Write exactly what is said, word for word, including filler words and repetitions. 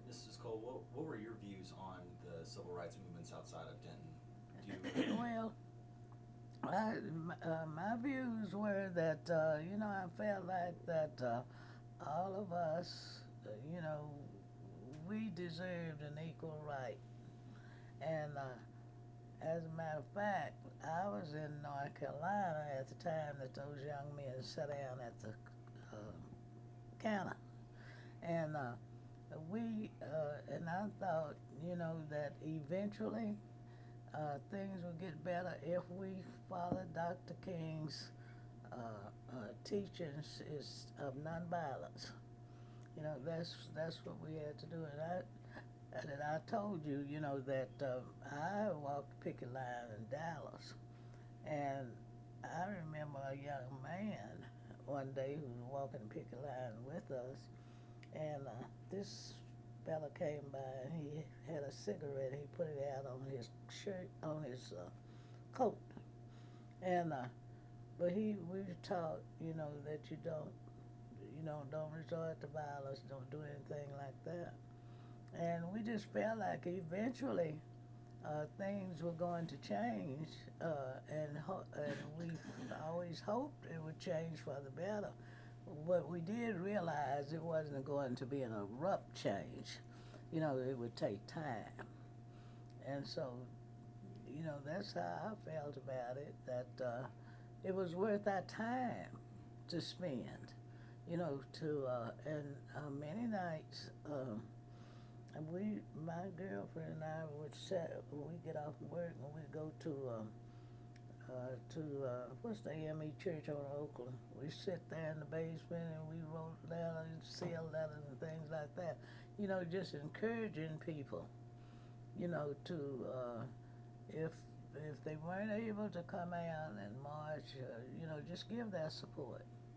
Missus Cole, what, what were your views on the civil rights movements outside of Denton? Do you, Well, I, uh, my views were that, uh, you know, I felt like that uh, all of us, uh, you know, we deserved an equal right. And uh, as a matter of fact, I was in North Carolina at the time that those young men sat down at the uh, counter. And uh, we, uh, and I thought, you know, that eventually uh, things would get better if we followed Doctor King's uh, uh, teachings is of nonviolence. You know, that's that's what we had to do. And I, and I told you, you know, that um, I walked the picket line in Dallas, and I remember a young man one day who was walking the picket line with us, and uh, this fella came by and he had a cigarette. He put it out on his shirt, on his uh, coat, and uh, but he we were taught, you know, that you don't, you know, don't resort to violence, don't do anything like that, and we just felt like eventually uh, things were going to change, uh, and ho- and we always hoped it would change for the better. But we did realize it wasn't going to be an abrupt change. You know, it would take time, and so you know that's how I felt about it. That uh, it was worth our time to spend. You know, to uh, and uh, many nights. Um, and we, my girlfriend and I would sit when we get off work and we go to um, uh, to uh, what's the A M E Church on Oakland. We sit there in the basement and we wrote letters, seal letters, and things like that. You know, just encouraging people. You know, to uh, if if they weren't able to come out and march, uh, you know, just give their support.